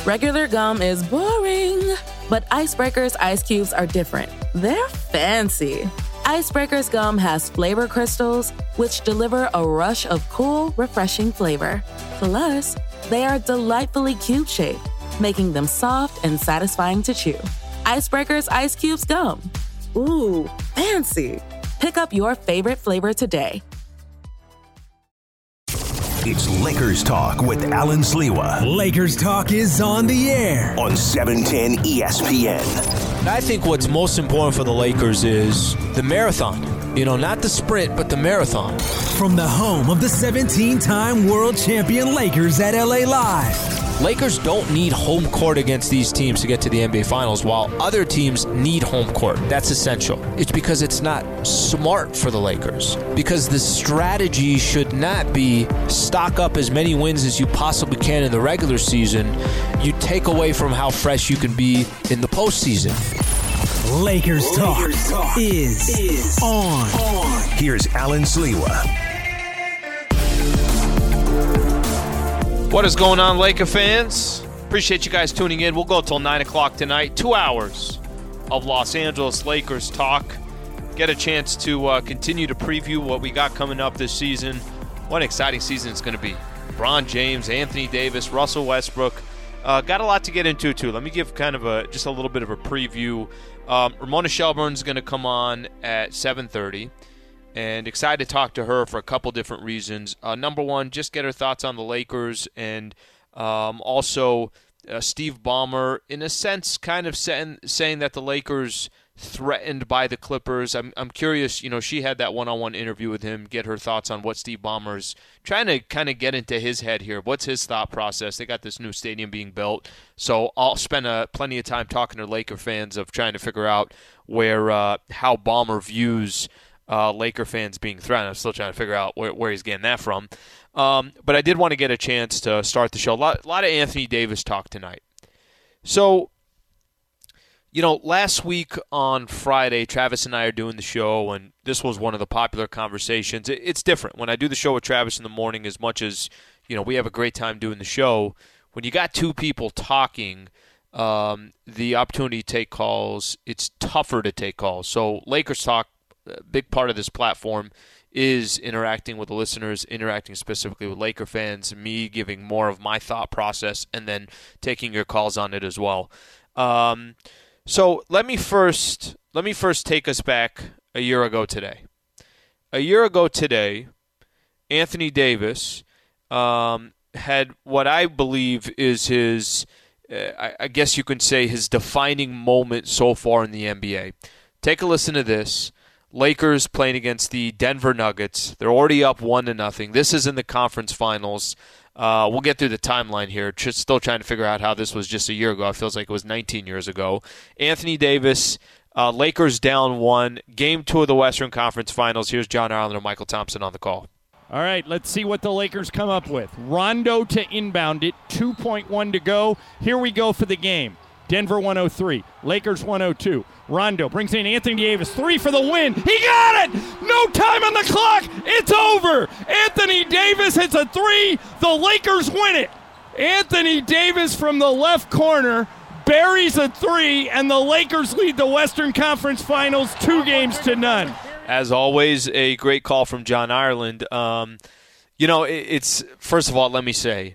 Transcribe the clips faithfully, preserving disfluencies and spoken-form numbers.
Regular gum is boring, but Icebreaker's ice cubes are different. They're fancy. Icebreaker's gum has flavor crystals, which deliver a rush of cool, refreshing flavor. Plus, they are delightfully cube-shaped, making them soft and satisfying to chew. Icebreaker's Ice Cubes Gum. Ooh, fancy. Pick up your favorite flavor today. It's Lakers Talk with Alan Sliwa. Lakers Talk is on the air on seven ten E S P N. I think what's most important for the Lakers is the marathon. You know, not the sprint, but the marathon. From the home of the seventeen-time world champion Lakers at L A Live. Lakers don't need home court against these teams to get to the N B A Finals, while other teams need home court. That's essential. It's because it's not smart for the Lakers. Because the strategy should not be stock up as many wins as you possibly can in the regular season. You take away from how fresh you can be in the postseason. Lakers Talk, Lakers Talk is, is on. on. Here's Alan Sliwa. What is going on, Laker fans? Appreciate you guys tuning in. We'll go till nine o'clock tonight. Two hours of Los Angeles Lakers talk. Get a chance to uh, continue to preview what we got coming up this season. What an exciting season it's going to be. LeBron James, Anthony Davis, Russell Westbrook. Uh, got a lot to get into, too. Let me give kind of a just a little bit of a preview. Um, Ramona Shelburne's going to come on at seven thirty. And excited to talk to her for a couple different reasons. Uh, number one, just get her thoughts on the Lakers, and um, also uh, Steve Ballmer, in a sense, kind of saying, saying that the Lakers threatened by the Clippers. I'm I'm curious, you know, she had that one-on-one interview with him, get her thoughts on what Steve Ballmer's trying to kind of get into his head here. What's his thought process? They got this new stadium being built, so I'll spend uh, plenty of time talking to Laker fans of trying to figure out where uh, how Ballmer views Uh, Laker fans being threatened. I'm still trying to figure out where, where he's getting that from. Um, but I did want to get a chance to start the show. A lot, a lot of Anthony Davis talk tonight. So, you know, last week on Friday, Travis and I are doing the show, and this was one of the popular conversations. It, it's different. When I do the show with Travis in the morning, as much as, you know, we have a great time doing the show, when you got two people talking, um, the opportunity to take calls, it's tougher to take calls. So Lakers Talk, a big part of this platform is interacting with the listeners, interacting specifically with Laker fans, me giving more of my thought process, and then taking your calls on it as well. Um, so let me first let me first take us back a year ago today. A year ago today, Anthony Davis um, had what I believe is his, uh, I, I guess you can say, his defining moment so far in the N B A. Take a listen to this. Lakers playing against the Denver Nuggets. They're already up one to nothing. This is in the conference finals. Uh, we'll get through the timeline here. Just still trying to figure out how this was just a year ago. It feels like it was nineteen years ago. Anthony Davis, uh, Lakers down one. Game two of the Western Conference Finals. Here's John Ireland and Michael Thompson on the call. All right, let's see what the Lakers come up with. Rondo to inbound it. two point one to go. Here we go for the game. Denver one oh three, Lakers one oh two. Rondo brings in Anthony Davis, three for the win. He got it! No time on the clock. It's over. Anthony Davis hits a three. The Lakers win it. Anthony Davis from the left corner buries a three, and the Lakers lead the Western Conference Finals two games to none. As always, a great call from John Ireland. Um, you know, it, it's first of all, let me say,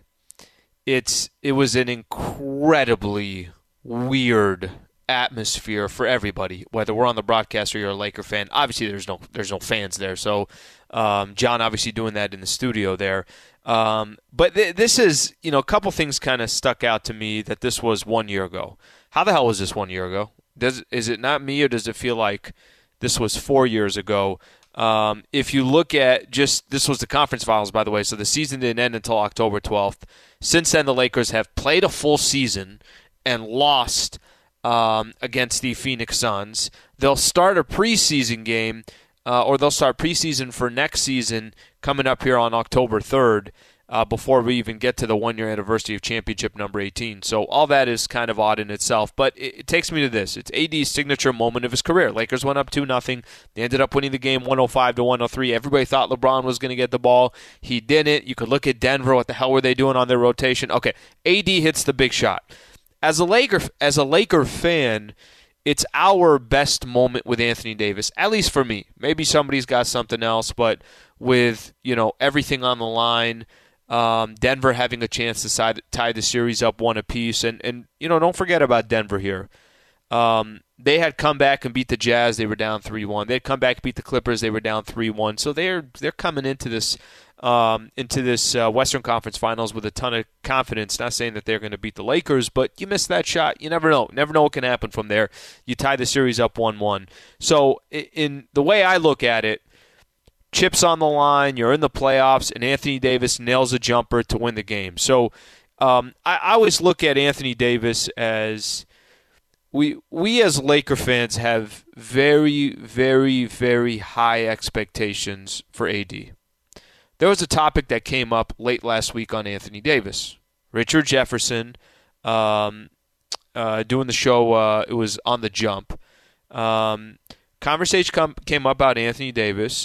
it's it was an incredibly weird atmosphere for everybody, whether we're on the broadcast or you're a Laker fan. Obviously, there's no there's no fans there, so um, John obviously doing that in the studio there. Um, but th- this is, you know, a couple things kind of stuck out to me that this was one year ago. How the hell was this one year ago? Does is it not me, or does it feel like this was four years ago? Um, if you look at just, this was the conference finals, by the way, so the season didn't end until October twelfth. Since then, the Lakers have played a full season and lost um, against the Phoenix Suns. They'll start a preseason game, uh, or they'll start preseason for next season coming up here on October third. uh, before we even get to the one-year anniversary of championship number eighteen. So all that is kind of odd in itself. But it, it takes me to this. It's A D's signature moment of his career. Lakers went up two nothing. They ended up winning the game one oh five to one oh three. Everybody thought LeBron was going to get the ball. He didn't. You could look at Denver. What the hell were they doing on their rotation? Okay, A D hits the big shot. As a Laker, as a Laker fan, it's our best moment with Anthony Davis, at least for me. Maybe somebody's got something else, but with, you know, everything on the line, um, Denver having a chance to side, tie the series up one apiece, and and you know, don't forget about Denver here. Um, they had come back and beat the Jazz. They were down three one. They had come back and beat the Clippers. They were down three one. So they're they're coming into this um, into this uh, Western Conference Finals with a ton of confidence. Not saying that they're going to beat the Lakers, but you miss that shot, you never know. Never know what can happen from there. You tie the series up one one. So in the way I look at it, chips on the line, you're in the playoffs, and Anthony Davis nails a jumper to win the game. So um, I, I always look at Anthony Davis as we we as Laker fans have very, very, very high expectations for A D. There was a topic that came up late last week on Anthony Davis. Richard Jefferson um, uh, doing the show, uh, it was On the Jump. Um, conversation come, came up about Anthony Davis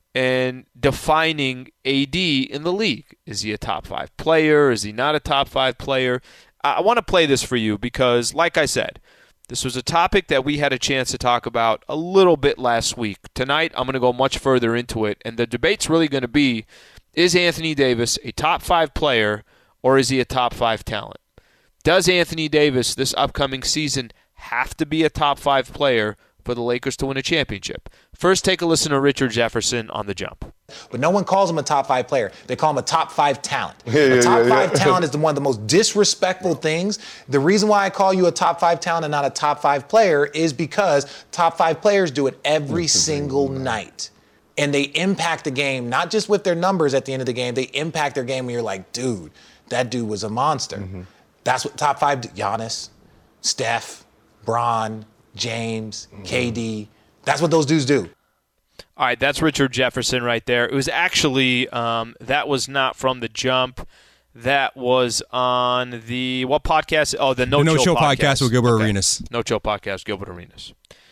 and defining A D in the league. Is he a top five player? Is he not a top five player? I, I want to play this for you because, like I said, this was a topic that we had a chance to talk about a little bit last week. Tonight, I'm going to go much further into it, and the debate's really going to be, is Anthony Davis a top five player or is he a top five talent? Does Anthony Davis this upcoming season have to be a top five player for the Lakers to win a championship? First, take a listen to Richard Jefferson on The Jump. But no one calls him a top five player. They call him a top five talent. Yeah, a yeah, top yeah, five yeah. talent is the one of the most disrespectful things. The reason why I call you a top five talent and not a top five player is because top five players do it every single night. And they impact the game, not just with their numbers at the end of the game. They impact their game and you're like, dude, that dude was a monster. Mm-hmm. That's what top five do. Giannis, Steph, Bron, James, mm-hmm. K D. That's what those dudes do. All right, that's Richard Jefferson right there. It was actually, um, that was not from The Jump. That was on the, what podcast? Oh, the No, the no Chill, Chill podcast. podcast with Gilbert okay. Arenas. No Chill podcast, Gilbert Arenas.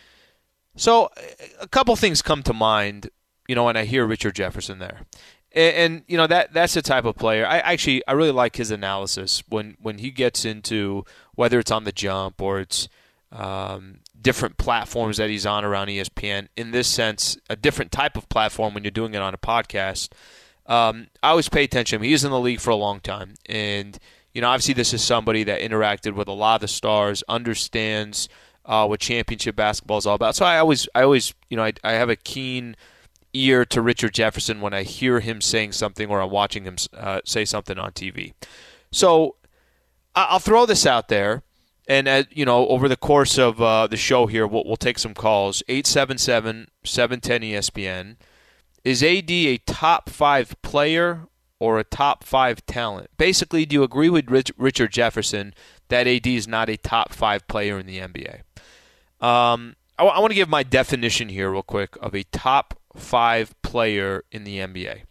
So a couple things come to mind, you know, when I hear Richard Jefferson there. And, and you know, that that's the type of player. I actually, I really like his analysis when, when he gets into, whether it's on The Jump or it's um, different platforms that he's on around E S P N. In this sense, a different type of platform when you're doing it on a podcast. Um, I always pay attention. He was in the league for a long time. And, you know, obviously this is somebody that interacted with a lot of the stars, understands uh, what championship basketball is all about. So I always, I always, you know, I, I have a keen ear to Richard Jefferson when I hear him saying something or I'm watching him uh, say something on T V. So I'll throw this out there. And, uh, you know, over the course of uh, the show here, we'll, we'll take some calls. eight seven seven, seven one zero, E S P N. Is A D a top five player or a top five talent? Basically, do you agree with Rich, Richard Jefferson that A D is not a top five player in the N B A? Um, I, w- I want to give my definition here real quick of a top five player in the N B A.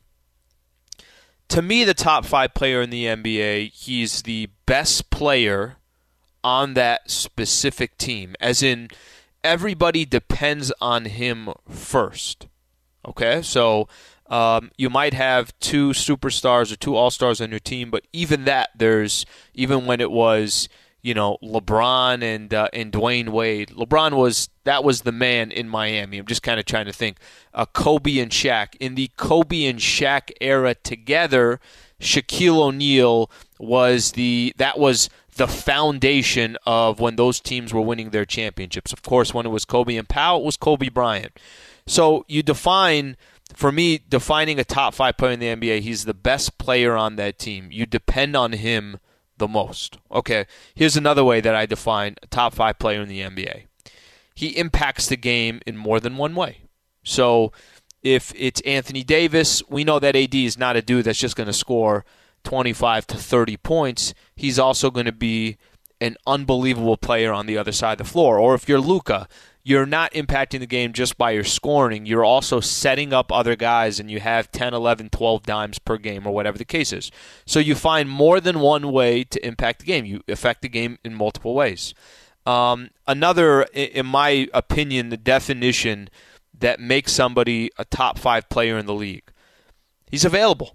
To me, the top five player in the N B A, he's the best player on that specific team, as in everybody depends on him first. Okay, so um, you might have two superstars or two all-stars on your team, but even that, there's even when it was, you know, LeBron and uh, and Dwayne Wade. LeBron was that was the man in Miami. I'm just kind of trying to think. Uh, Kobe and Shaq. In the Kobe and Shaq era together, Shaquille O'Neal was the that was the foundation of when those teams were winning their championships. Of course, when it was Kobe and Powell, it was Kobe Bryant. So you define, for me, defining a top five player in the N B A, he's the best player on that team. You depend on him the most. Okay, here's another way that I define a top five player in the N B A. He impacts the game in more than one way. So if it's Anthony Davis, we know that A D is not a dude that's just going to score twenty-five to thirty points. He's also going to be an unbelievable player on the other side of the floor. Or if you're Luka, you're not impacting the game just by your scoring. You're also setting up other guys, and you have ten, eleven, twelve dimes per game or whatever the case is. So you find more than one way to impact the game. You affect the game in multiple ways. Um, another, in my opinion, the definition that makes somebody a top five player in the league. He's available.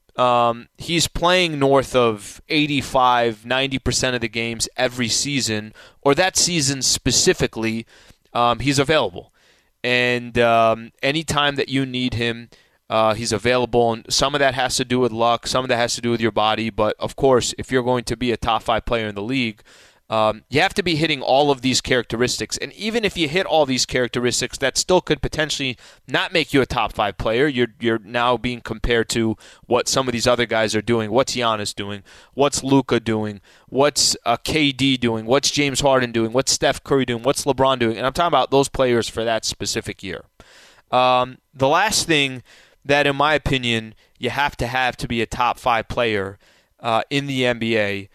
Um, he's playing north of eighty-five, ninety percent of the games every season, or that season specifically, um, he's available. And um, anytime that you need him, uh, he's available. And some of that has to do with luck. Some of that has to do with your body. But, of course, if you're going to be a top five player in the league, Um, you have to be hitting all of these characteristics. And even if you hit all these characteristics, that still could potentially not make you a top five player. You're you're now being compared to what some of these other guys are doing. What's Giannis doing? What's Luka doing? What's uh, K D doing? What's James Harden doing? What's Steph Curry doing? What's LeBron doing? And I'm talking about those players for that specific year. Um, the last thing that, in my opinion, you have to have to be a top five player uh, in the N B A,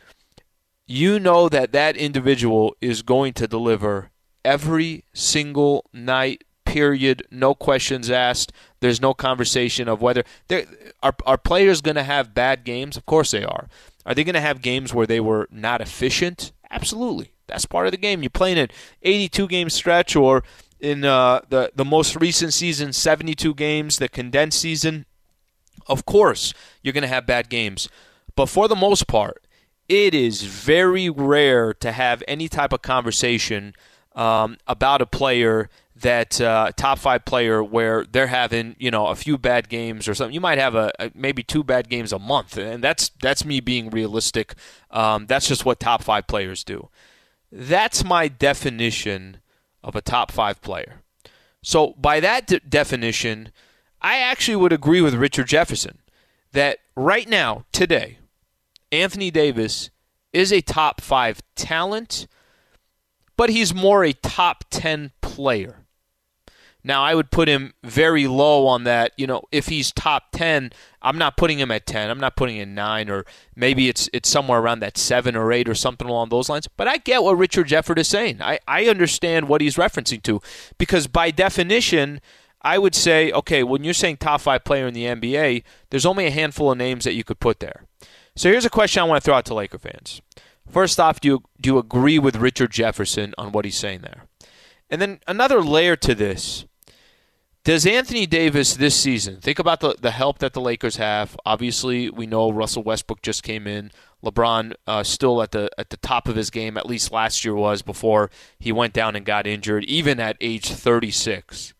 you know that that individual is going to deliver every single night, period, no questions asked. There's no conversation of whether – are, are players going to have bad games? Of course they are. Are they going to have games where they were not efficient? Absolutely. That's part of the game. You're playing an eighty-two game stretch, or in uh, the, the most recent season, seventy-two games, the condensed season. Of course you're going to have bad games. But for the most part, it is very rare to have any type of conversation um, about a player that uh, top five player where they're having, you know, a few bad games or something. You might have a, a maybe two bad games a month, and that's that's me being realistic. Um, that's just what top five players do. That's my definition of a top five player. So by that de- definition, I actually would agree with Richard Jefferson that right now, today, Anthony Davis is a top five talent, but he's more a top ten player. Now, I would put him very low on that. You know, if he's top ten, I'm not putting him at ten. I'm not putting him at nine, or maybe it's it's somewhere around that seven or eight or something along those lines. But I get what Richard Jefferson is saying. I, I understand what he's referencing to, because by definition, I would say, okay, when you're saying top five player in the N B A, there's only a handful of names that you could put there. So here's a question I want to throw out to Laker fans. First off, do you, do you agree with Richard Jefferson on what he's saying there? And then another layer to this. Does Anthony Davis this season, think about the, the help that the Lakers have. Obviously, we know Russell Westbrook just came in. LeBron uh, still at the at the top of his game, at least last year was, before he went down and got injured, even at age thirty-six.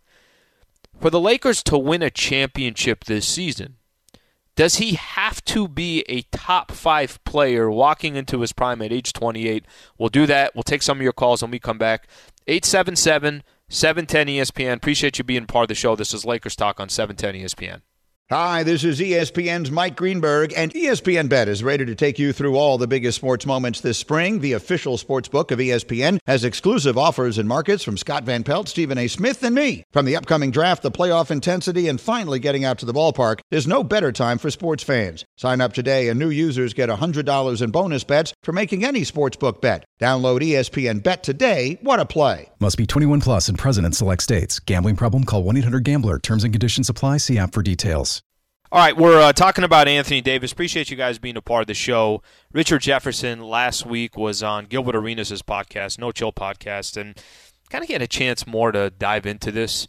For the Lakers to win a championship this season, does he have to be a top five player walking into his prime at age twenty-eight? We'll do that. We'll take some of your calls when we come back. eight seven seven, seven one zero, E S P N. Appreciate you being part of the show. This is Lakers Talk on seven ten E S P N. Hi, this is E S P N's Mike Greenberg, and E S P N Bet is ready to take you through all the biggest sports moments this spring. The official sports book of E S P N has exclusive offers and markets from Scott Van Pelt, Stephen A. Smith, and me. From the upcoming draft, the playoff intensity, and finally getting out to the ballpark, there's no better time for sports fans. Sign up today, and new users get one hundred dollars in bonus bets for making any sportsbook bet. Download E S P N Bet today. What a play. Must be twenty-one plus and present in select states. Gambling problem? Call one eight hundred gambler. Terms and conditions apply. See app for details. All right, we're uh, talking about Anthony Davis. Appreciate you guys being a part of the show. Richard Jefferson last week was on Gilbert Arenas' podcast, No Chill Podcast, and kind of get a chance more to dive into this.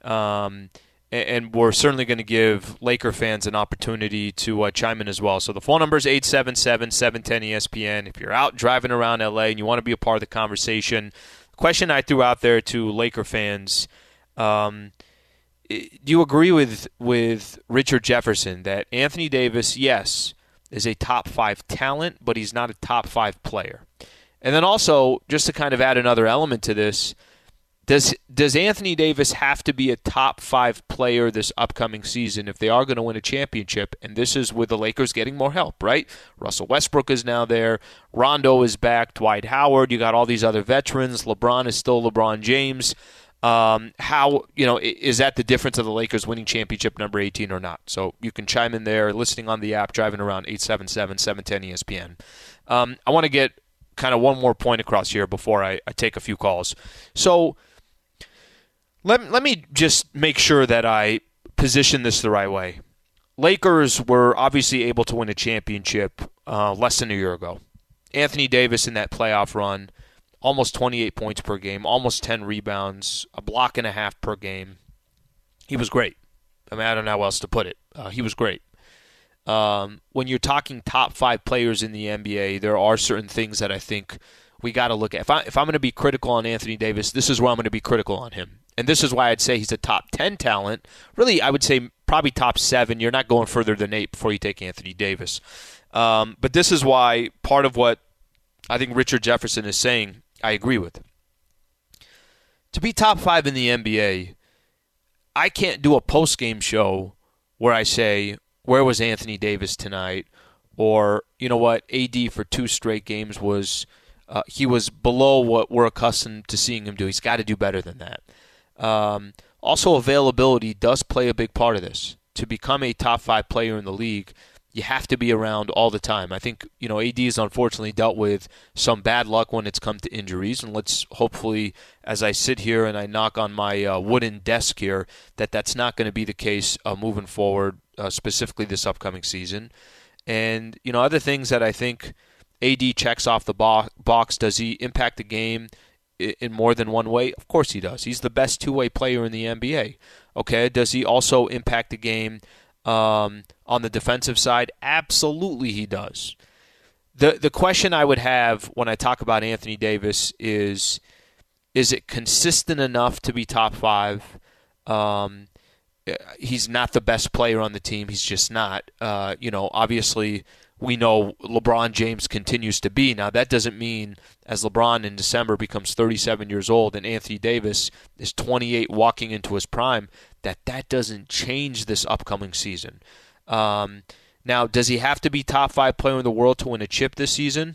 Um, and, and we're certainly going to give Laker fans an opportunity to uh, chime in as well. So the phone number is eight seven seven, seven one zero, E S P N. If you're out driving around L A and you want to be a part of the conversation, the question I threw out there to Laker fans, um, do you agree with with Richard Jefferson that Anthony Davis, yes, is a top five talent, but he's not a top five player? And then also, just to kind of add another element to this, does does Anthony Davis have to be a top five player this upcoming season if they are going to win a championship? And this is with the Lakers getting more help, right? Russell Westbrook is now there. Rondo is back. Dwight Howard. You got all these other veterans. LeBron is still LeBron James. Um, how, you know, is that the difference of the Lakers winning championship number eighteen or not? So you can chime in there, listening on the app, driving around, eight seven seven, seven one zero, E S P N. Um, I want to get kind of one more point across here before I, I take a few calls. So Let, let me just make sure that I position this the right way. Lakers were obviously able to win a championship uh, less than a year ago. Anthony Davis in that playoff run, almost twenty-eight points per game, almost ten rebounds, a block and a half per game. He was great. I mean, I don't know how else to put it. Uh, he was great. Um, when you're talking top five players in the N B A, there are certain things that I think we got to look at. If, I, if I'm going to be critical on Anthony Davis, this is where I'm going to be critical on him. And this is why I'd say he's a top ten talent. Really, I would say probably top seven. You're not going further than eight before you take Anthony Davis. Um, but this is why part of what I think Richard Jefferson is saying, I agree with. To be top five in the N B A, I can't do a post-game show where I say, where was Anthony Davis tonight? Or, you know what, A D for two straight games was, uh, he was below what we're accustomed to seeing him do. He's got to do better than that. Um, also, availability does play a big part of this. To become a top five player in the league, you have to be around all the time. I think, you know, A D has unfortunately dealt with some bad luck when it's come to injuries, and let's hopefully, as I sit here and I knock on my uh, wooden desk here, that that's not going to be the case uh, moving forward, uh, specifically this upcoming season. And, you know, other things that I think A D checks off the bo- box, does he impact the game in more than one way? Of course he does. He's the best two-way player in the N B A. Okay, does he also impact the game um, on the defensive side? Absolutely he does. The the question I would have when I talk about Anthony Davis is, is it consistent enough to be top five? Um, he's not the best player on the team. He's just not. Uh, you know, obviously we know LeBron James continues to be. Now, that doesn't mean as LeBron in December becomes thirty-seven years old and Anthony Davis is twenty-eight walking into his prime, that that doesn't change this upcoming season. Um, now, does he have to be top five player in the world to win a chip this season?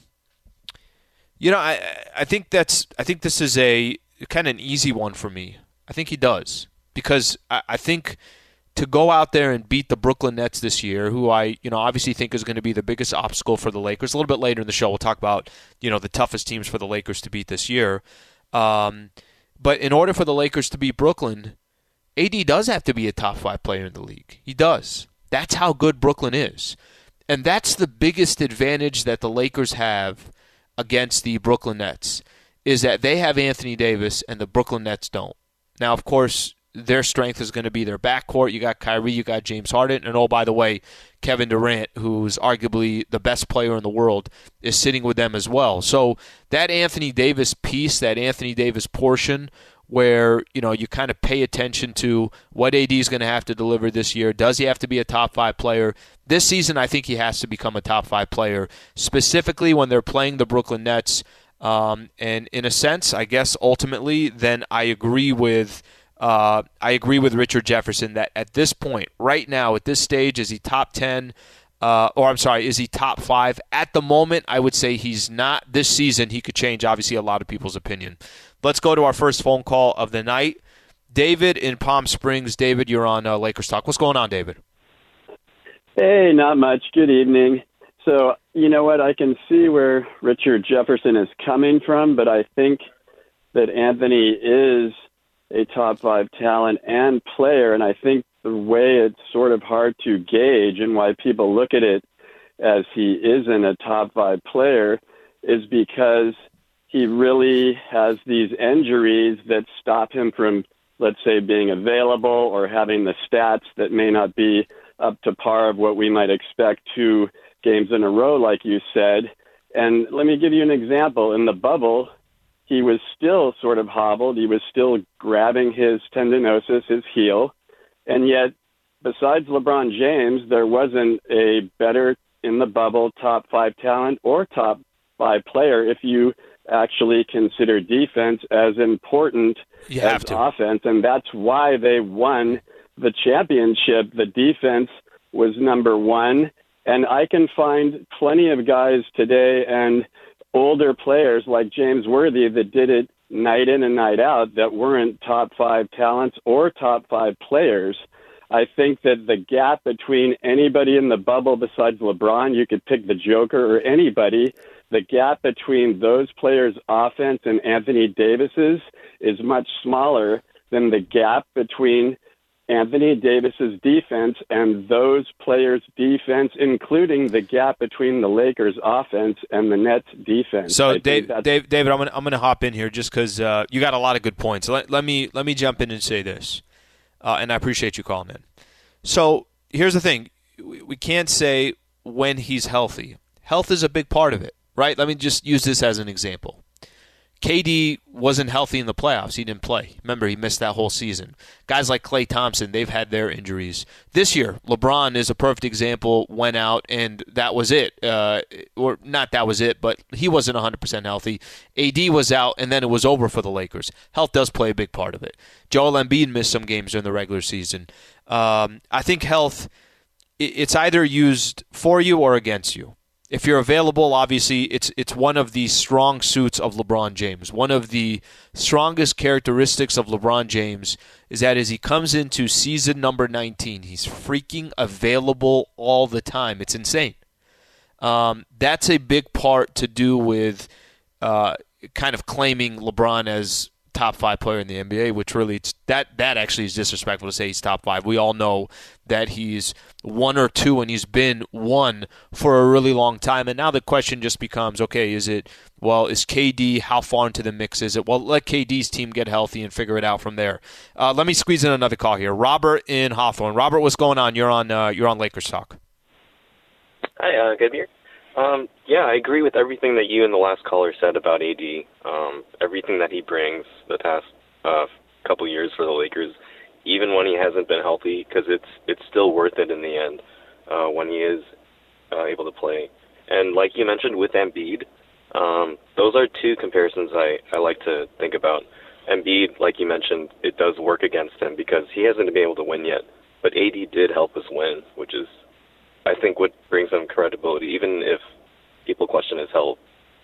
You know, I I think that's I think this is a kind of an easy one for me. I think he does, because I, I think to go out there and beat the Brooklyn Nets this year, who I, you know, obviously think is going to be the biggest obstacle for the Lakers. A little bit later in the show, we'll talk about, you know, the toughest teams for the Lakers to beat this year. Um, but in order for the Lakers to beat Brooklyn, A D does have to be a top five player in the league. He does. That's how good Brooklyn is. And that's the biggest advantage that the Lakers have against the Brooklyn Nets, is that they have Anthony Davis and the Brooklyn Nets don't. Now, of course, their strength is going to be their backcourt. You got Kyrie, you got James Harden, and oh, by the way, Kevin Durant, who's arguably the best player in the world, is sitting with them as well. So that Anthony Davis piece, that Anthony Davis portion, where, you know, you kind of pay attention to what A D is going to have to deliver this year. Does he have to be a top five player? This season, I think he has to become a top five player, specifically when they're playing the Brooklyn Nets. Um, and in a sense, I guess ultimately, then I agree with uh, I agree with Richard Jefferson that at this point, right now, at this stage, is he top ten? Uh, or I'm sorry, is he top five? At the moment, I would say he's not. This season, he could change, obviously, a lot of people's opinion. Let's go to our first phone call of the night. David in Palm Springs. David, you're on uh, Lakers Talk. What's going on, David? Hey, not much. Good evening. So, you know what? I can see where Richard Jefferson is coming from, but I think that Anthony is a top five talent and player, and I think the way it's sort of hard to gauge and why people look at it as he isn't a top five player is because he really has these injuries that stop him from, let's say, being available or having the stats that may not be up to par of what we might expect two games in a row, like you said. And let me give you an example. In the bubble, he was still sort of hobbled. He was still grabbing his tendinosis, his heel. And yet, besides LeBron James, there wasn't a better in the bubble top five talent or top five player if you actually consider defense as important you as have to. offense. And that's why they won the championship. The defense was number one. And I can find plenty of guys today and older players like James Worthy that did it night in and night out that weren't top five talents or top five players. I think that the gap between anybody in the bubble besides LeBron, you could pick the Joker or anybody, the gap between those players' offense and Anthony Davis's is much smaller then the gap between Anthony Davis's defense and those players' defense, including the gap between the Lakers' offense and the Nets' defense. So, Dave, Dave, David, I'm going I'm to hop in here just because uh, you got a lot of good points. Let, let me let me jump in and say this, uh, and I appreciate you calling in. So, here's the thing. We, we can't say when he's healthy. Health is a big part of it, right? Let me just use this as an example. K D wasn't healthy in the playoffs. He didn't play. Remember, he missed that whole season. Guys like Klay Thompson, they've had their injuries. This year, LeBron is a perfect example, went out, and that was it. Uh, or not that was it, but he wasn't one hundred percent healthy. A D was out, and then it was over for the Lakers. Health does play a big part of it. Joel Embiid missed some games during the regular season. Um, I think health, it's either used for you or against you. If you're available, obviously, it's it's one of the strong suits of LeBron James. One of the strongest characteristics of LeBron James is that as he comes into season number nineteen, he's freaking available all the time. It's insane. Um, that's a big part to do with uh, kind of claiming LeBron as top five player in the N B A, which really it's, that that actually is disrespectful to say he's top five. We all know that he's one or two, and he's been one for a really long time. And now the question just becomes, okay, is it, well, is K D, how far into the mix is it? Well, let K D's team get healthy and figure it out from there. Uh, let me squeeze in another call here. Robert in Hawthorne. Robert, what's going on? You're on uh, you're on Lakers Talk. Hi, uh, good here. Um, yeah, I agree with everything that you and the last caller said about A D. Um, everything that he brings the past uh, couple years for the Lakers, even when he hasn't been healthy, because it's it's still worth it in the end uh, when he is uh, able to play. And like you mentioned with Embiid, um, those are two comparisons I, I like to think about. Embiid, like you mentioned, it does work against him because he hasn't been able to win yet. But A D did help us win, which is, I think, what brings him credibility, even if people question his health.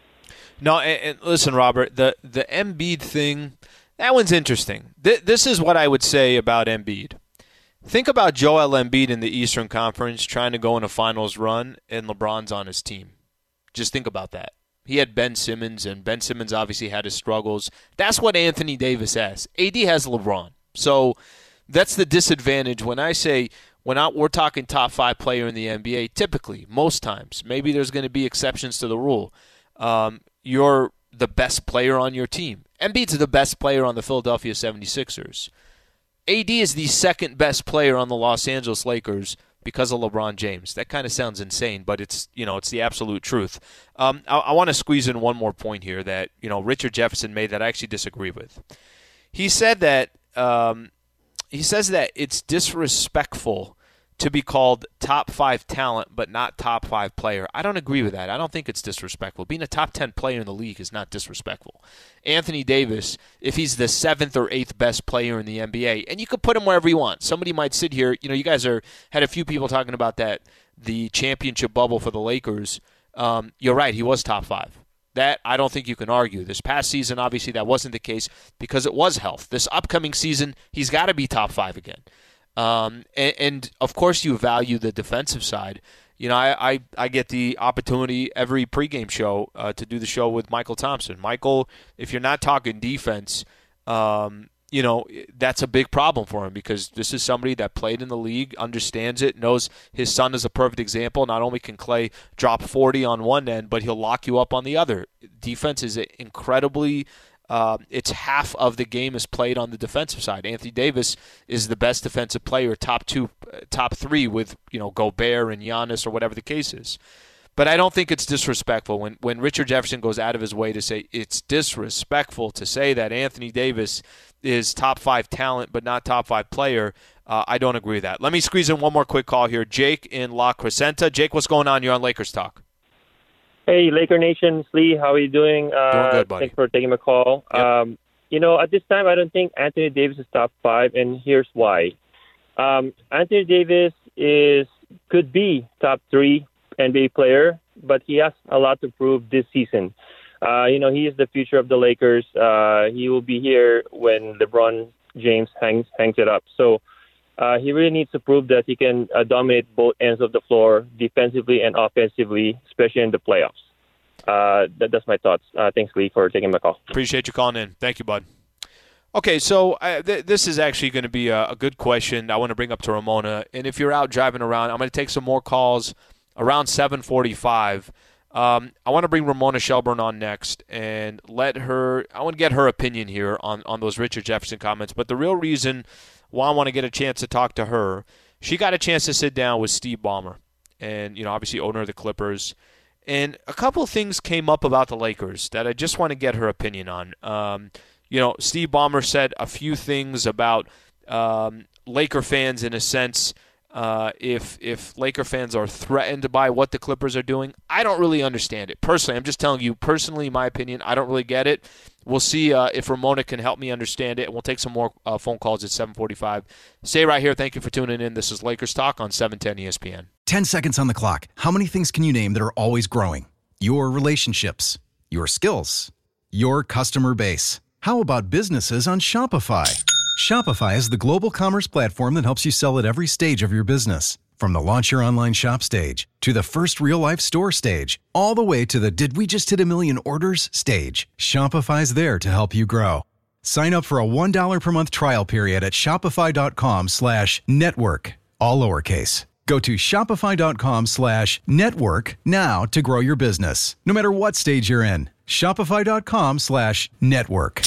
No, and, and listen, Robert, the, the Embiid thing, that one's interesting. Th- this is what I would say about Embiid. Think about Joel Embiid in the Eastern Conference trying to go in a finals run, and LeBron's on his team. Just think about that. He had Ben Simmons, and Ben Simmons obviously had his struggles. That's what Anthony Davis has. A D has LeBron. So that's the disadvantage. When I say when I, we're talking top five player in the N B A, typically, most times, maybe there's going to be exceptions to the rule, um, you're the best player on your team. Embiid's the best player on the Philadelphia seventy-sixers. A D is the second best player on the Los Angeles Lakers because of LeBron James. That kind of sounds insane, but it's, you know, it's the absolute truth. Um, I, I want to squeeze in one more point here that, you know, Richard Jefferson made that I actually disagree with. He said that um, he says that it's disrespectful to be called top five talent but not top five player. I don't agree with that. I don't think it's disrespectful. Being a top ten player in the league is not disrespectful. Anthony Davis, if he's the seventh or eighth best player in the N B A, and you could put him wherever you want. Somebody might sit here, you know, you guys are had a few people talking about that, the championship bubble for the Lakers. Um, you're right, he was top five. That I don't think you can argue. This past season, obviously, that wasn't the case because it was health. This upcoming season, he's got to be top five again. Um, and, and, of course, you value the defensive side. You know, I, I, I get the opportunity every pregame show uh, to do the show with Michael Thompson. Michael, if you're not talking defense, um, you know, that's a big problem for him because this is somebody that played in the league, understands it, knows his son is a perfect example. Not only can Klay drop forty on one end, but he'll lock you up on the other. Defense is incredibly Uh, it's half of the game is played on the defensive side. Anthony Davis is the best defensive player, top two, top three with, you know, Gobert and Giannis or whatever the case is. But I don't think it's disrespectful when, when Richard Jefferson goes out of his way to say it's disrespectful to say that Anthony Davis is top five talent but not top five player. Uh, I don't agree with that. Let me squeeze in one more quick call here. Jake in La Crescenta. Jake, what's going on? You're on Lakers Talk. Hey, Laker Nation, Lee, how are you doing? Uh, doing good, buddy. Thanks for taking my call. Yep. Um, you know, at this time, I don't think Anthony Davis is top five, and here's why. Um, Anthony Davis is could be top three N B A player, but he has a lot to prove this season. Uh, you know, he is the future of the Lakers. Uh, he will be here when LeBron James hangs hangs it up. So uh, he really needs to prove that he can uh, dominate both ends of the floor, defensively and offensively, especially in the playoffs. Uh, that, that's my thoughts. Uh, thanks, Lee, for taking my call. Appreciate you calling in. Thank you, bud. Okay, so uh, th- this is actually going to be a, a good question I want to bring up to Ramona. And if you're out driving around, I'm going to take some more calls around seven forty-five. Um, I want to bring Ramona Shelburne on next and let her – I want to get her opinion here on, on those Richard Jefferson comments. But the real reason why I want to get a chance to talk to her, she got a chance to sit down with Steve Ballmer and, you know, obviously owner of the Clippers. And a couple of things came up about the Lakers that I just want to get her opinion on. Um You know, Steve Ballmer said a few things about um, Laker fans in a sense. Uh, if if Laker fans are threatened by what the Clippers are doing, I don't really understand it. Personally, I'm just telling you, personally, my opinion, I don't really get it. We'll see uh, if Ramona can help me understand it, and we'll take some more uh, phone calls at seven forty-five. Stay right here. Thank you for tuning in. This is Lakers Talk on seven ten E S P N. ten seconds on the clock. How many things can you name that are always growing? Your relationships, your skills, your customer base. How about businesses on Shopify? Shopify is the global commerce platform that helps you sell at every stage of your business. From the launch your online shop stage, to the first real-life store stage, all the way to the did we just hit a million orders stage. Shopify's there to help you grow. Sign up for a one dollar per month trial period at shopify.com slash network, all lowercase. Go to shopify.com slash network now to grow your business, no matter what stage you're in. Shopify.com slash network.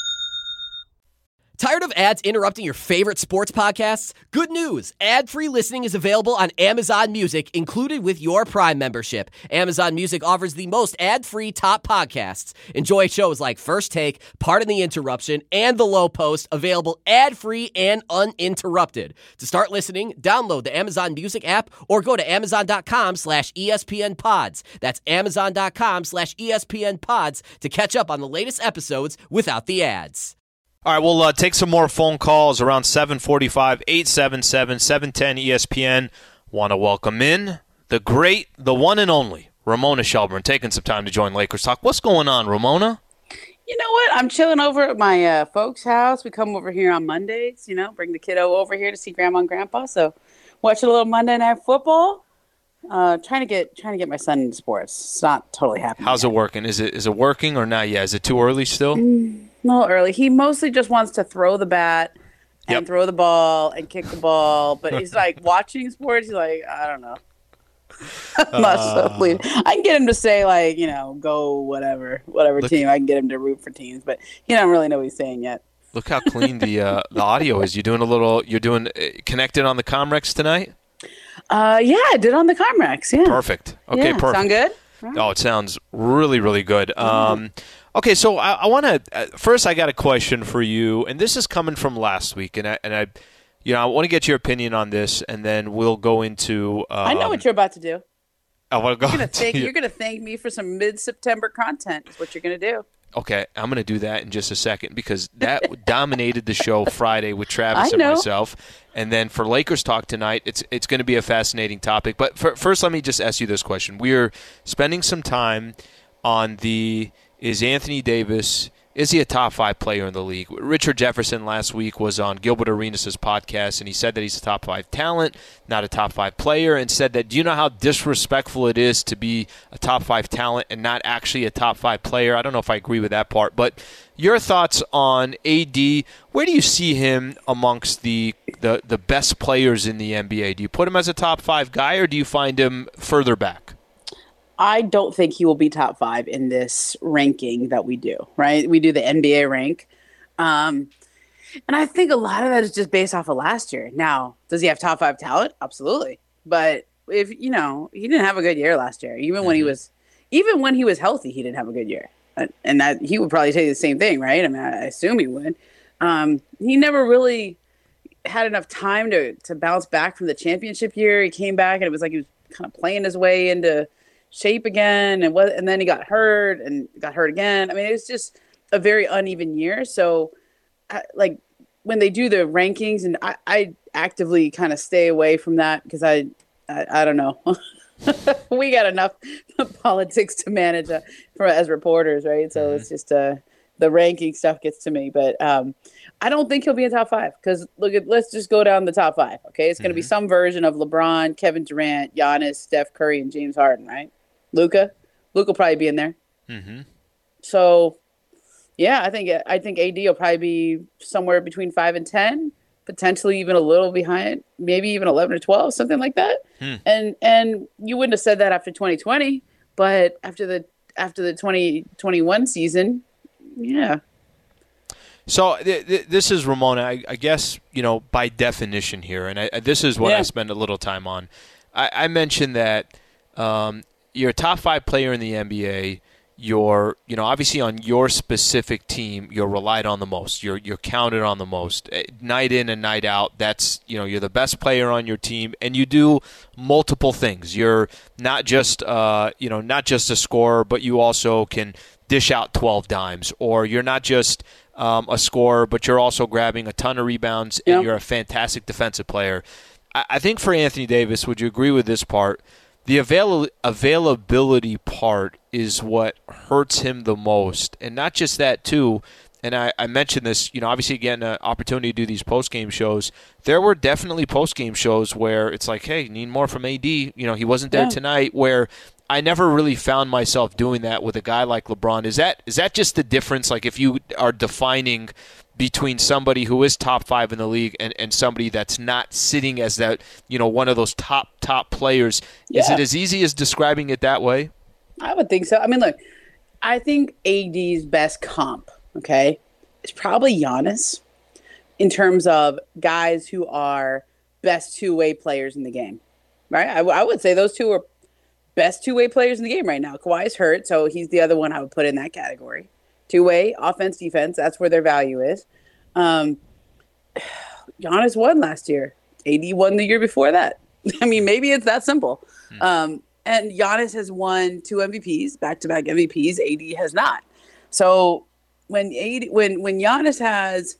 Tired of ads interrupting your favorite sports podcasts? Good news! Ad-free listening is available on Amazon Music, included with your Prime membership. Amazon Music offers the most ad-free top podcasts. Enjoy shows like First Take, Pardon the Interruption, and The Low Post, available ad-free and uninterrupted. To start listening, download the Amazon Music app or go to amazon.com slash ESPN pods. That's amazon.com slash ESPN pods to catch up on the latest episodes without the ads. All right, we'll uh, take some more phone calls around seven forty-five, eight seven seven, seven ten E S P N. Want to welcome in the great, the one and only, Ramona Shelburne, taking some time to join Lakers Talk. What's going on, Ramona? You know what? I'm chilling over at my uh, folks' house. We come over here on Mondays, you know, bring the kiddo over here to see Grandma and Grandpa. So watching a little Monday Night Football. Uh, trying to get trying to get my son into sports. It's not totally happening. How's yet. it working? Is it is it working or not yet? Is it too early still? Mm, a little early. He mostly just wants to throw the bat and Yep. throw the ball and kick the ball. But he's like watching sports. He's like, I don't know. I'm not so pleased. I can get him to say like, you know, go whatever, whatever Look- team. I can get him to root for teams, but he don't really know what he's saying yet. Look how clean the uh, the audio is. You're doing a little. You're doing uh, connected on the Comrex tonight. Uh, yeah, I did on the Comrex. Yeah. Perfect. Okay, Yeah, perfect. sound good? Oh, it sounds really, really good. Um, okay, so I, I want to uh, first. I got a question for you, and this is coming from last week, and I and I, you know, I want to get your opinion on this, and then we'll go into. Um, I know what you're about to do. I want to go. You're gonna into- thank you're gonna thank me for some mid-September content. Is what you're gonna do. Okay, I'm going to do that in just a second because that dominated the show Friday with Travis I and know. myself. And then for Lakers Talk tonight, it's it's going to be a fascinating topic. But for, first, let me just ask you this question. We're spending some time on the, is Anthony Davis, is he a top five player in the league? Richard Jefferson last week was on Gilbert Arenas' podcast, and he said that he's a top five talent, not a top five player, and said that, do you know how disrespectful it is to be a top five talent and not actually a top five player? I don't know if I agree with that part, but your thoughts on A D, where do you see him amongst the, the, the best players in the N B A? Do you put him as a top five guy, or do you find him further back? I don't think he will be top five in this ranking that we do, right? We do the N B A rank. Um, and I think a lot of that is just based off of last year. Now, does he have top five talent? Absolutely. But if, you know, he didn't have a good year last year. Even when he was, even when he was healthy, he didn't have a good year. And- And that he would probably tell you the same thing, right? I mean, I assume he would. Um, he never really had enough time to, to bounce back from the championship year. He came back and it was like he was kind of playing his way into shape again, and what, and then he got hurt and got hurt again. I mean, it was just a very uneven year. So, I, like when they do the rankings, and I, I actively kind of stay away from that because I, I, I don't know. We got enough politics to manage uh, for as reporters, right? So it's just uh, the ranking stuff gets to me, but um, I don't think he'll be in top five because look at let's just go down the top five. Okay, it's going to be some version of LeBron, Kevin Durant, Giannis, Steph Curry, and James Harden, right? Luka, Luka will probably be in there. Mm-hmm. So, Yeah, I think I think A D will probably be somewhere between five and ten, potentially even a little behind, maybe even eleven or twelve, something like that. Hmm. And and you wouldn't have said that after twenty twenty, but after the after the twenty twenty-one season, yeah. So th- th- this is Ramona. I, I guess you know by definition here, and I, this is what yeah. I spend a little time on. I, I mentioned that um, you're a top five player in the N B A. You're, you know, obviously on your specific team, you're relied on the most. You're you're counted on the most. Night in and night out, that's, you know, you're the best player on your team, and you do multiple things. You're not just, uh, you know, not just a scorer, but you also can dish out twelve dimes. Or you're not just um, a scorer, but you're also grabbing a ton of rebounds, and yep. you're a fantastic defensive player. I, I think for Anthony Davis, would you agree with this part? The avail- availability part is what hurts him the most. And not just that, too, and I, I mentioned this, you know, obviously getting an opportunity to do these post-game shows. There were definitely post-game shows where it's like, hey, need more from A D. You know, he wasn't there yeah. tonight, where I never really found myself doing that with a guy like LeBron. Is that is that just the difference? Like if you are defining between somebody who is top five in the league and, and somebody that's not sitting as that, you know, one of those top, top players. Yeah. Is it as easy as describing it that way? I would think so. I mean, look, I think A D's best comp, okay, is probably Giannis in terms of guys who are best two-way players in the game, right? I, I would say those two are best two-way players in the game right now. Kawhi's hurt, so he's the other one I would put in that category. Two-way, offense, defense, that's where their value is. Um, Giannis won last year. A D won the year before that. I mean, maybe it's that simple. Hmm. Um, and Giannis has won two M V Ps, back-to-back M V Ps. A D has not. So when A D, when when Giannis has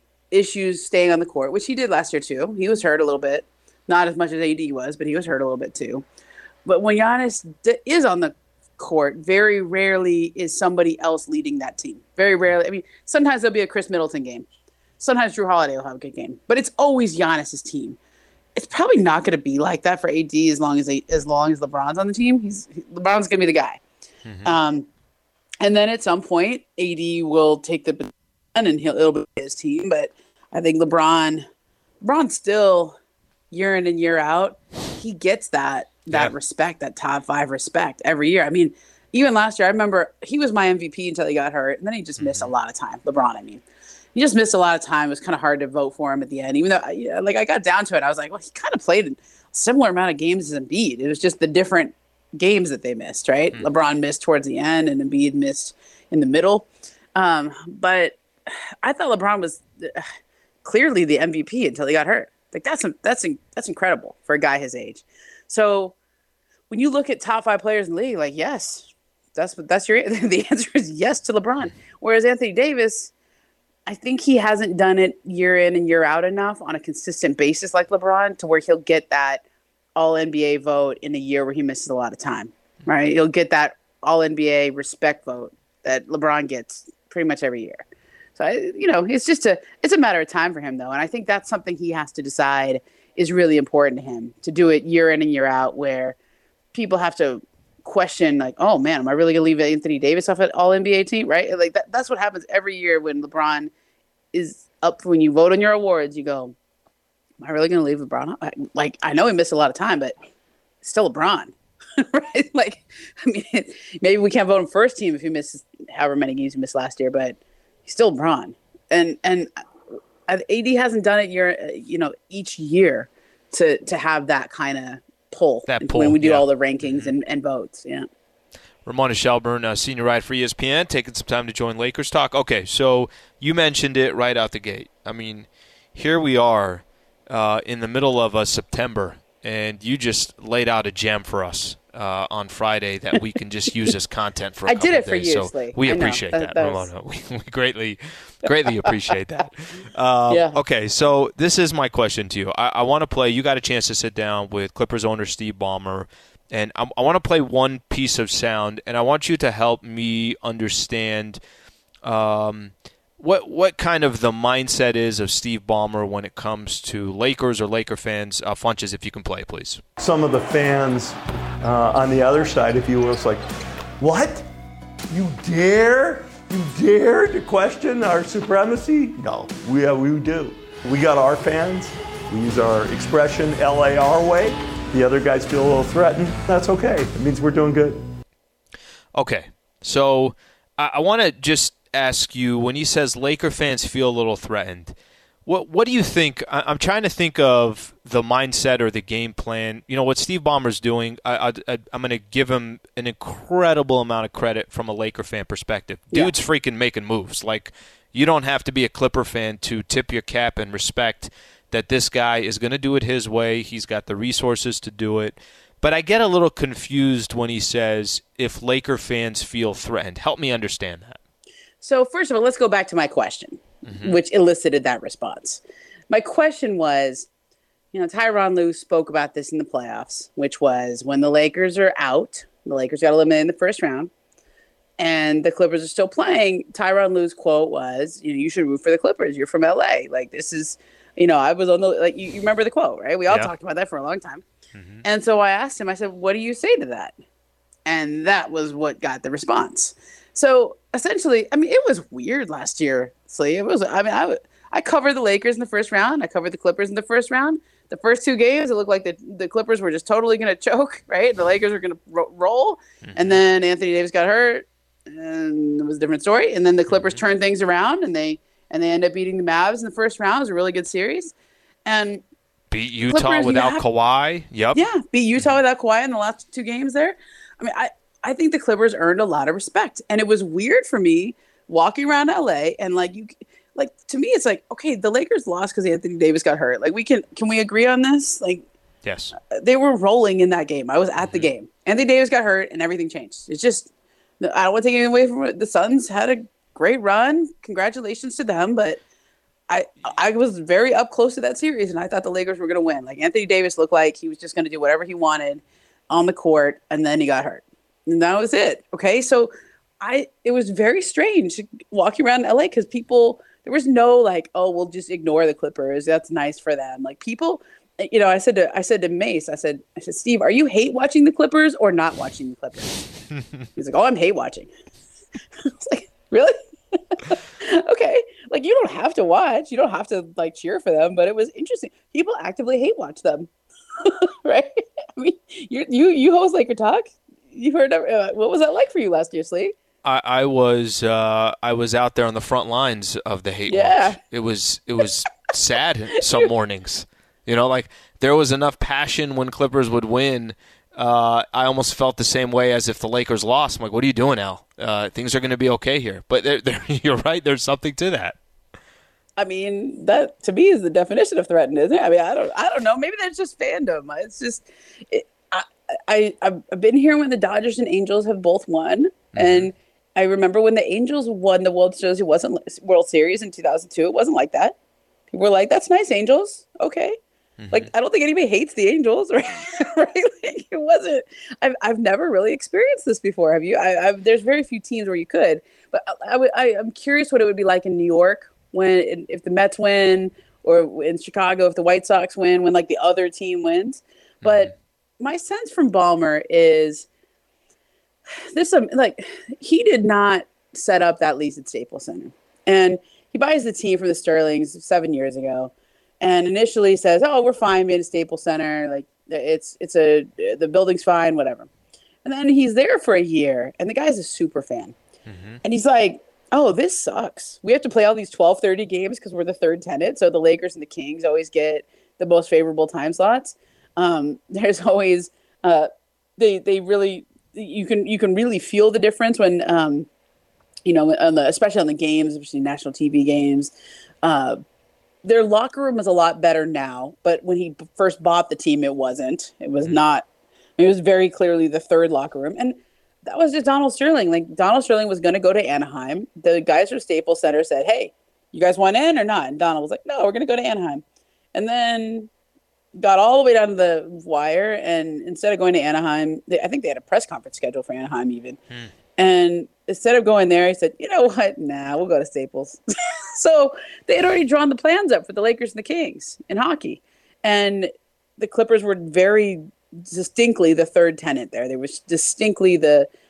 issues staying on the court, which he did last year too, he was hurt a little bit. Not as much as A D was, but he was hurt a little bit too. But when Giannis d- is on the court, very rarely is somebody else leading that team. Very rarely. I mean, sometimes there'll be a Chris Middleton game. Sometimes Drew Holiday will have a good game. But it's always Giannis's team. It's probably not going to be like that for A D as long as they, as long as LeBron's on the team. He's LeBron's going to be the guy. Mm-hmm. Um, and then at some point, A D will take the baton and he'll it'll be his team. But I think LeBron, LeBron still year in and year out, he gets that. that yeah. respect, that top five respect every year. I mean, even last year, I remember he was my M V P until he got hurt, and then he just mm-hmm. missed a lot of time. LeBron, I mean. He just missed a lot of time. It was kind of hard to vote for him at the end, even though, yeah, like, I got down to it. I was like, well, he kind of played a similar amount of games as Embiid. It was just the different games that they missed, right? Mm-hmm. LeBron missed towards the end, and Embiid missed in the middle. Um, but I thought LeBron was uh, clearly the M V P until he got hurt. Like, that's that's that's incredible for a guy his age. So when you look at top five players in the league, like, yes, that's that's your the answer is yes to LeBron. Whereas Anthony Davis, I think he hasn't done it year in and year out enough on a consistent basis like LeBron to where he'll get that all N B A vote in a year where he misses a lot of time, right? He'll get that all N B A respect vote that LeBron gets pretty much every year. So, I, you know, it's just a it's a matter of time for him, though. And I think that's something he has to decide is really important to him, to do it year in and year out, where people have to question, like, oh man, am I really gonna leave Anthony Davis off an all N B A team, right? Like that, that's what happens every year when LeBron is up. When you vote on your awards, you go, am I really gonna leave LeBron up? Like, I know he missed a lot of time, but still LeBron, right? Like, I mean, maybe we can't vote him first team if he misses however many games he missed last year, but he's still LeBron. And and A D hasn't done it year, you know, each year to to have that kind of pull, that pull when we do yeah. all the rankings mm-hmm. and, and votes. Yeah. Ramona Shelburne, uh, senior writer for E S P N, taking some time to join Lakers Talk. Okay, so you mentioned it right out the gate. I mean, here we are uh, in the middle of uh, September, and you just laid out a gem for us uh, on Friday that we can just use as content for a I couple did it days. for you, so Slee. we I appreciate know. that, that Ramona. We, we greatly, greatly appreciate that. Um, yeah. Okay, so this is my question to you. I, I want to play. You got a chance to sit down with Clippers owner Steve Ballmer, and I, I want to play one piece of sound, and I want you to help me understand um, what what kind of the mindset is of Steve Ballmer when it comes to Lakers or Laker fans. Uh, Funches, if you can play, please. Some of the fans uh, on the other side, if you will, it's like, what? You dare You dare to question our supremacy? No, we, uh, we do. We got our fans. We use our expression, L A our way. The other guys feel a little threatened. That's okay. It means we're doing good. Okay, so I, I want to just ask you, when he says Laker fans feel a little threatened, what what do you think? I, I'm trying to think of the mindset or the game plan. You know, what Steve Ballmer's doing, I, I, I'm going to give him an incredible amount of credit from a Laker fan perspective. Dude's yeah. freaking making moves. Like, you don't have to be a Clipper fan to tip your cap and respect that this guy is going to do it his way. He's got the resources to do it. But I get a little confused when he says, if Laker fans feel threatened. Help me understand that. So first of all, let's go back to my question, mm-hmm. which elicited that response. My question was, you know, Tyronn Lue spoke about this in the playoffs, which was when the Lakers are out, the Lakers got eliminated in the first round, and the Clippers are still playing. Tyronn Lue's quote was, you know, you should root for the Clippers. You're from L A. Like, this is, you know, I was on the, like, you, you remember the quote, right? We all yeah. talked about that for a long time. Mm-hmm. And so I asked him, I said, what do you say to that? And that was what got the response. So essentially, I mean, it was weird last year, Slee. It was, I mean, I, I covered the Lakers in the first round. I covered the Clippers in the first round. The first two games, it looked like the, the Clippers were just totally going to choke, right? The Lakers were going to ro- roll. Mm-hmm. And then Anthony Davis got hurt, and it was a different story. And then the Clippers mm-hmm. turned things around, and they and they ended up beating the Mavs in the first round. It was a really good series. And beat Utah Clippers, without have, Kawhi. Yep. Yeah, beat Utah without Kawhi in the last two games there. I mean, I, I think the Clippers earned a lot of respect. And it was weird for me walking around L A and, like, you – like, to me, it's like, okay, the Lakers lost because Anthony Davis got hurt. Like, we can can we agree on this? Like, yes, they were rolling in that game. I was at mm-hmm. the game. Anthony Davis got hurt, and everything changed. It's just, I don't want to take anything away from it. The Suns had a great run. Congratulations to them. But I I was very up close to that series, and I thought the Lakers were going to win. Like, Anthony Davis looked like he was just going to do whatever he wanted on the court, and then he got hurt. And that was it. Okay, so I it was very strange walking around L A because people. There was no like, oh, we'll just ignore the Clippers. That's nice for them. Like, people, you know, I said to I said to Mace, I said, I said, Steve, are you hate watching the Clippers or not watching the Clippers? He's like, oh, I'm hate watching. I was like, really? Okay. Like, you don't have to watch. You don't have to like cheer for them. But it was interesting. People actively hate watch them, right? I mean, you you you host Laker Talk. You heard uh, what was that like for you last year, Slee? I, I was uh, I was out there on the front lines of the hate yeah. watch. It was it was sad some mornings. You know, like there was enough passion when Clippers would win. Uh, I almost felt the same way as if the Lakers lost. I'm like, what are you doing, Al? Uh, things are going to be okay here. But they're, they're, you're right. There's something to that. I mean, that to me is the definition of threatened, isn't it? I mean, I don't I don't know. Maybe that's just fandom. It's just it, I I I've been here when the Dodgers and Angels have both won, mm-hmm. and I remember when the Angels won the World Series, it wasn't World Series in two thousand two. It wasn't like that. People were like, "That's nice, Angels." Okay, mm-hmm. Like I don't think anybody hates the Angels, right? right? Like, it wasn't. I've I've never really experienced this before. Have you? I, I've, there's very few teams where you could, but I, I, I I'm curious what it would be like in New York when if the Mets win, or in Chicago if the White Sox win, when like the other team wins. Mm-hmm. But my sense from Ballmer is. This um, like he did not set up that lease at Staples Center, and he buys the team from the Sterlings seven years ago, and initially says, "Oh, we're fine being at Staples Center. Like it's it's a the building's fine, whatever." And then he's there for a year, and the guy's a super fan, mm-hmm. and he's like, "Oh, this sucks. We have to play all these twelve thirty games because we're the third tenant. So the Lakers and the Kings always get the most favorable time slots. Um, there's always uh, they they really." You can you can really feel the difference when, um, you know, on the, especially on the games, especially national T V games. Uh, their locker room is a lot better now, but when he b- first bought the team, it wasn't. It was mm-hmm. not. It was very clearly the third locker room, and that was just Donald Sterling. Like Donald Sterling was going to go to Anaheim. The guys from Staples Center said, "Hey, you guys want in or not?" And Donald was like, "No, we're going to go to Anaheim," and then. Got all the way down to the wire, and instead of going to Anaheim, they, I think they had a press conference scheduled for Anaheim even. Hmm. And instead of going there, he said, you know what? Nah, we'll go to Staples. So they had already drawn the plans up for the Lakers and the Kings in hockey. And the Clippers were very distinctly the third tenant there. They were distinctly the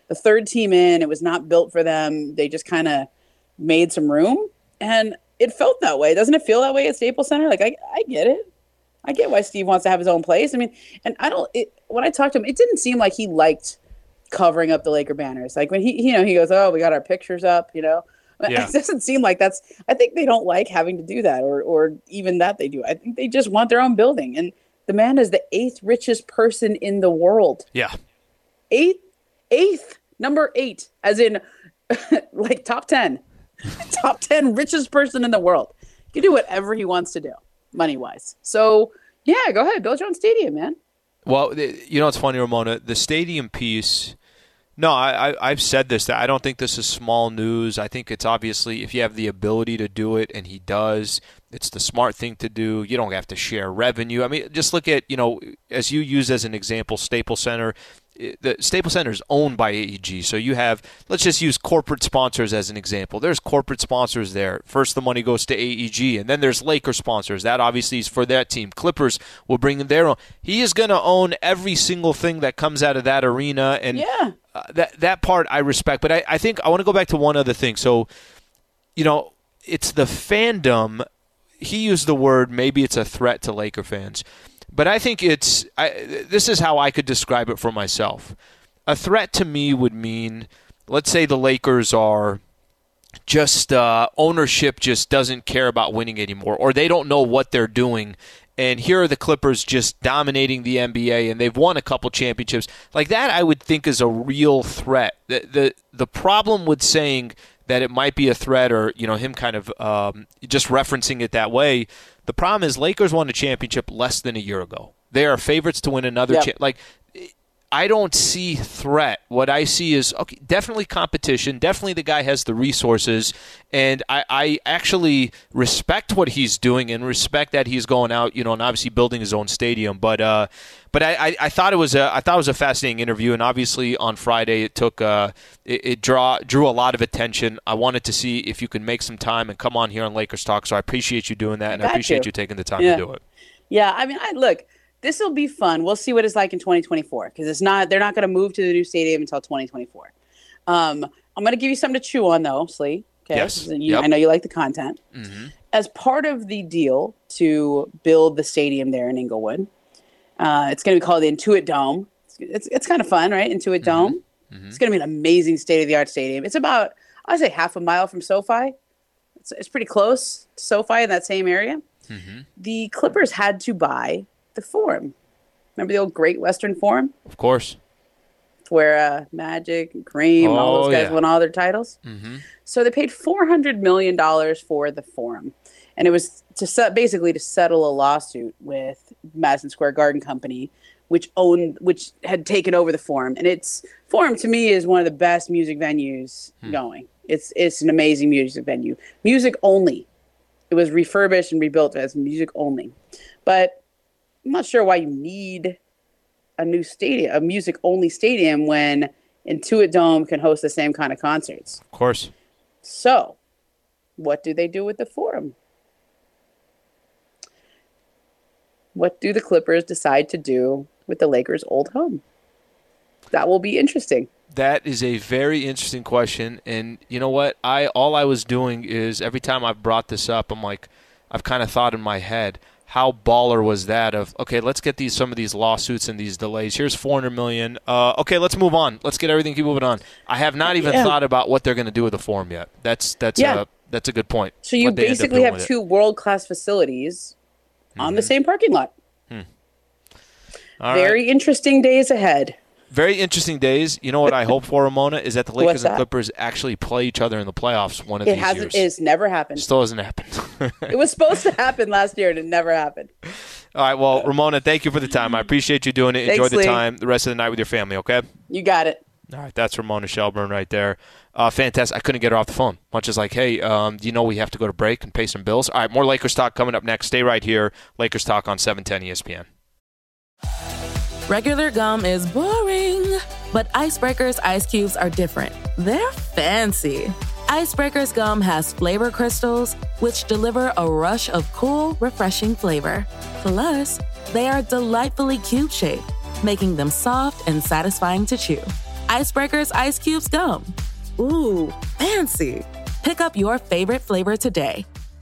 the third team in. It was not built for them. They just kind of made some room, and it felt that way. Doesn't it feel that way at Staples Center? Like, I, I get it. I get why Steve wants to have his own place. I mean, and I don't, it, when I talked to him, it didn't seem like he liked covering up the Laker banners. Like when he, you know, he goes, oh, we got our pictures up, you know, yeah. It doesn't seem like that's, I think they don't like having to do that, or, or even that they do. I think they just want their own building. And the man is the eighth richest person in the world. Yeah. Eighth, eighth, number eight, as in like top ten, top ten richest person in the world. He can do whatever he wants to do, money wise. So yeah, go ahead, build your own stadium, man. Well, you know, it's funny, Ramona, the stadium piece. No, I, I, I've said this, that I don't think this is small news. I think it's obviously, if you have the ability to do it, and he does, it's the smart thing to do. You don't have to share revenue. I mean, just look at, you know, as you use as an example, Staples Center. The Staples Center is owned by A E G, so you have, let's just use corporate sponsors as an example. There's corporate sponsors there. First, the money goes to A E G, and then there's Laker sponsors. That obviously is for that team. Clippers will bring in their own. He is going to own every single thing that comes out of that arena, and yeah. uh, that that part I respect. But I, I think I want to go back to one other thing. So, you know, it's the fandom. He used the word, maybe it's a threat to Laker fans. But I think it's I, – this is how I could describe it for myself. A threat to me would mean, let's say the Lakers are just uh, – ownership just doesn't care about winning anymore, or they don't know what they're doing, and here are the Clippers just dominating the N B A, and they've won a couple championships. Like that I would think is a real threat. The the, the problem with saying that it might be a threat, or you know him kind of um, just referencing it that way – the problem is Lakers won a championship less than a year ago. They are favorites to win another yep. cha- like I don't see threat. What I see is okay, definitely competition. Definitely the guy has the resources, and I, I actually respect what he's doing and respect that he's going out, you know, and obviously building his own stadium. But uh, but I, I, I thought it was a I thought it was a fascinating interview, and obviously on Friday it took uh, it, it draw drew a lot of attention. I wanted to see if you could make some time and come on here on Lakers Talk. So I appreciate you doing that, and I appreciate you. you taking the time yeah. to do it. Yeah, I mean, I look. This will be fun. We'll see what it's like in twenty twenty-four, because it's not. They're not going to move to the new stadium until twenty twenty-four. Um, I'm going to give you something to chew on, though, Slee. Okay? Yes. You, yep. I know you like the content. Mm-hmm. As part of the deal to build the stadium there in Inglewood, uh, it's going to be called the Intuit Dome. It's it's, it's kind of fun, right? Intuit Dome. Mm-hmm. It's going to be an amazing state-of-the-art stadium. It's about, I'd say, half a mile from SoFi. It's, it's pretty close to SoFi in that same area. Mm-hmm. The Clippers had to buy the Forum. Remember the old Great Western Forum? Of course. It's where uh, Magic and Kareem and all those Oh, guys yeah. won all their titles. Mm-hmm. So they paid four hundred million dollars for the Forum. And it was to set, basically to settle a lawsuit with Madison Square Garden Company, which owned, which had taken over the Forum. And it's Forum to me is one of the best music venues Hmm. going. It's it's an amazing music venue. Music only. It was refurbished and rebuilt as music only. But I'm not sure why you need a new stadium, a music-only stadium, when Intuit Dome can host the same kind of concerts. Of course. So, what do they do with the Forum? What do the Clippers decide to do with the Lakers' old home? That will be interesting. That is a very interesting question, and you know what? I all I was doing is every time I've brought this up, I'm like, I've kind of thought in my head, how baller was that? Of okay, let's get these some of these lawsuits and these delays. Here's four hundred million. Uh, okay, let's move on. Let's get everything keep moving on. I have not even Yeah. thought about what they're going to do with the Forum yet. That's that's Yeah. a that's a good point. So you What they end up basically doing have with it. two world-class facilities on the same parking lot. All Very right. interesting days ahead. Very interesting days. You know what I hope for, Ramona, is that the What's Lakers and that? Clippers actually play each other in the playoffs one of It these hasn't. years. It's never happened. Still hasn't happened. It was supposed to happen last year, and it never happened. All right, well, Ramona, thank you for the time. I appreciate you doing it. Thanks, Enjoy the Lee. time, the rest of the night with your family, okay? You got it. All right, that's Ramona Shelburne right there. Uh, fantastic. I couldn't get her off the phone. Much as like, hey, um, do you know we have to go to break and pay some bills? All right, more Lakers talk coming up next. Stay right here. Lakers talk on seven ten E S P N. Regular gum is boring, but Icebreaker's ice cubes are different. They're fancy. Icebreaker's gum has flavor crystals, which deliver a rush of cool, refreshing flavor. Plus, they are delightfully cube-shaped, making them soft and satisfying to chew. Icebreaker's Ice Cubes Gum. Ooh, fancy. Pick up your favorite flavor today.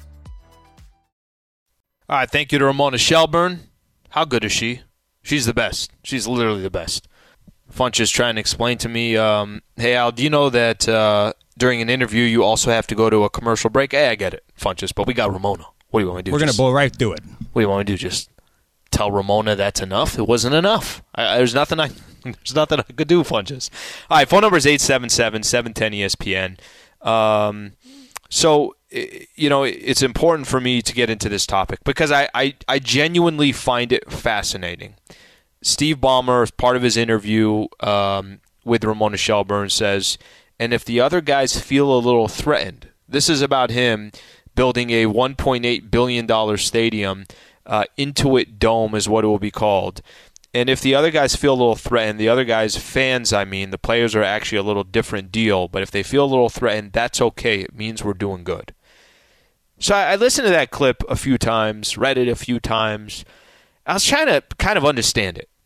All right, thank you to Ramona Shelburne. How good is she? She's the best. She's literally the best. Funch is trying to explain to me, um, hey, Al, do you know that uh, during an interview you also have to go to a commercial break? Hey, I get it, Funches, but we got Ramona. What do you want me to do? We're going to blow right through it. What do you want me to do? Just tell Ramona that's enough? It wasn't enough. I, there's nothing I there's nothing I could do, Funches. All right, phone number is eight seven seven, seven one zero, E S P N. Um, so, you know, it's important for me to get into this topic because I, I, I genuinely find it fascinating. Steve Ballmer, as part of his interview um, with Ramona Shelburne, says, and if the other guys feel a little threatened, this is about him building a one point eight billion dollars stadium. Uh, Intuit Dome is what it will be called. And if the other guys feel a little threatened, the other guys, fans, I mean, the players are actually a little different deal. But if they feel a little threatened, that's okay. It means we're doing good. So I, I listened to that clip a few times, read it a few times. I was trying to kind of understand it.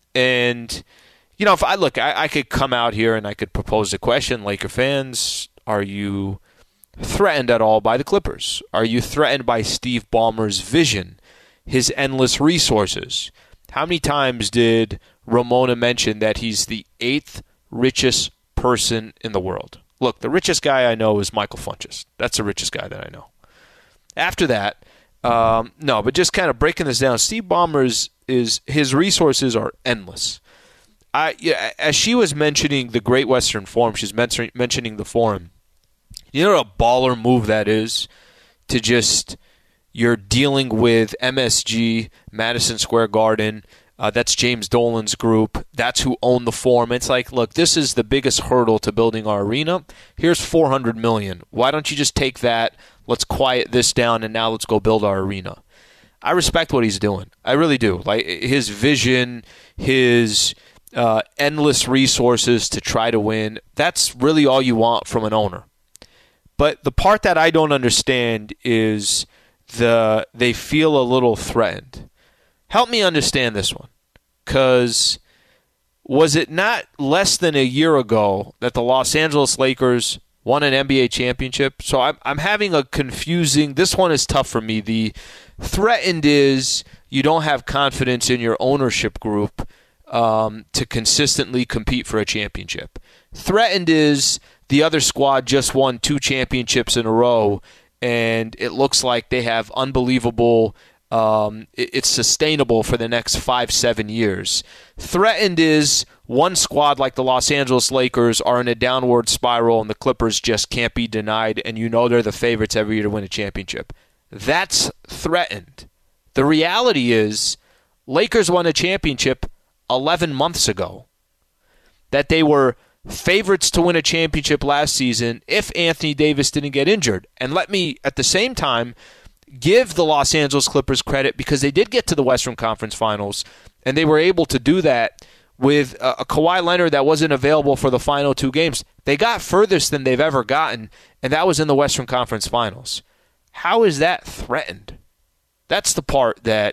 And, you know, if I look, I, I could come out here and I could propose a question. Laker fans, are you threatened at all by the Clippers? Are you threatened by Steve Ballmer's vision, his endless resources? How many times did Ramona mention that he's the eighth richest person in the world? Look, the richest guy I know is Michael Funches. That's the richest guy that I know. After that, um, no, but just kind of breaking this down, Steve Ballmer's is his resources are endless. I, yeah, as she was mentioning the Great Western Forum, she's mentioning mentioning the Forum. You know what a baller move that is? To just, you're dealing with M S G, Madison Square Garden. Uh, that's James Dolan's group. That's who owned the Forum. It's like, look, this is the biggest hurdle to building our arena. Here's four hundred million dollars. Why don't you just take that? Let's quiet this down, and now let's go build our arena. I respect what he's doing. I really do. Like his vision, his uh, endless resources to try to win. That's really all you want from an owner. But the part that I don't understand is the they feel a little threatened. Help me understand this one. Because was it not less than a year ago that the Los Angeles Lakers won an N B A championship? So I'm, I'm having a confusing, this one is tough for me. The threatened is you don't have confidence in your ownership group um, to consistently compete for a championship. Threatened is the other squad just won two championships in a row, and it looks like they have unbelievable, um, it, it's sustainable for the next five, seven years. Threatened is one squad like the Los Angeles Lakers are in a downward spiral, and the Clippers just can't be denied, and you know they're the favorites every year to win a championship. That's threatened. The reality is Lakers won a championship eleven months ago. That they were favorites to win a championship last season if Anthony Davis didn't get injured. And let me, at the same time, give the Los Angeles Clippers credit because they did get to the Western Conference Finals, and they were able to do that with a, a Kawhi Leonard that wasn't available for the final two games. They got furthest than they've ever gotten, and that was in the Western Conference Finals. How is that threatened? That's the part that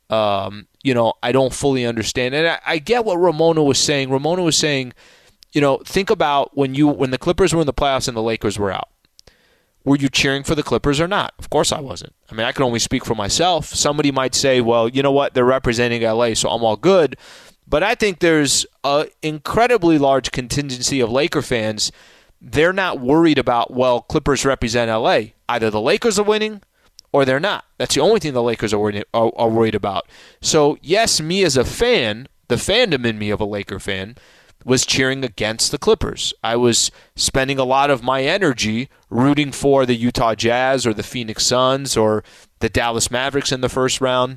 um, you know I don't fully understand. And I, I get what Ramona was saying. Ramona was saying, you know, think about when you when the Clippers were in the playoffs and the Lakers were out. Were you cheering for the Clippers or not? Of course I wasn't. I mean, I can only speak for myself. Somebody might say, well, you know what? They're representing L A, so I'm all good. But I think there's an incredibly large contingency of Laker fans. They're not worried about, well, Clippers represent L A. Either the Lakers are winning or they're not. That's the only thing the Lakers are worried, are, are worried about. So, yes, me as a fan, the fandom in me of a Laker fan, was cheering against the Clippers. I was spending a lot of my energy rooting for the Utah Jazz or the Phoenix Suns or the Dallas Mavericks in the first round.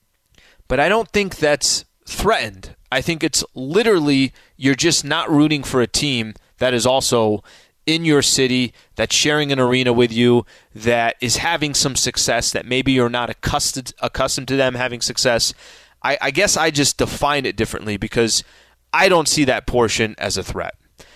But I don't think that's threatened. I think it's literally you're just not rooting for a team that is also in your city, that's sharing an arena with you, that is having some success, that maybe you're not accustomed accustomed to them having success. I, I guess I just define it differently because I don't see that portion as a threat.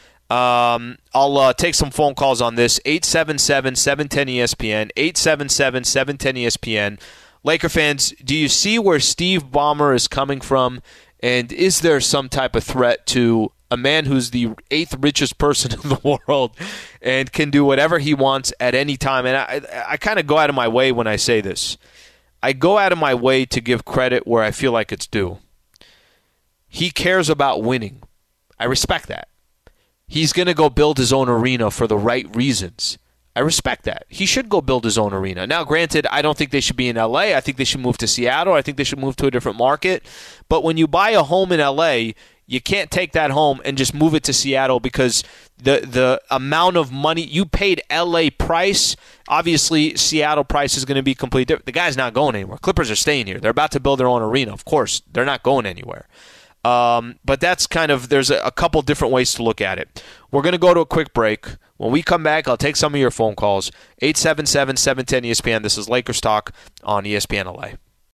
Um, I'll uh, take some phone calls on this. eight seven seven, seven one zero, E S P N, eight seven seven, seven one zero, E S P N. Laker fans, do you see where Steve Ballmer is coming from? And is there some type of threat to a man who's the eighth richest person in the world and can do whatever he wants at any time. And I, I kind of go out of my way when I say this. I go out of my way to give credit where I feel like it's due. He cares about winning. I respect that. He's going to go build his own arena for the right reasons. I respect that. He should go build his own arena. Now, granted, I don't think they should be in L A. I think they should move to Seattle. I think they should move to a different market. But when you buy a home in L A, you can't take that home and just move it to Seattle because the the amount of money you paid L A price, obviously Seattle price is going to be completely different. The guy's not going anywhere. Clippers are staying here. They're about to build their own arena. Of course, they're not going anywhere. Um, but that's kind of, there's a, a couple different ways to look at it. We're going to go to a quick break. When we come back, I'll take some of your phone calls. eight seven seven, seven one zero, E S P N. This is Lakers Talk on E S P N L A.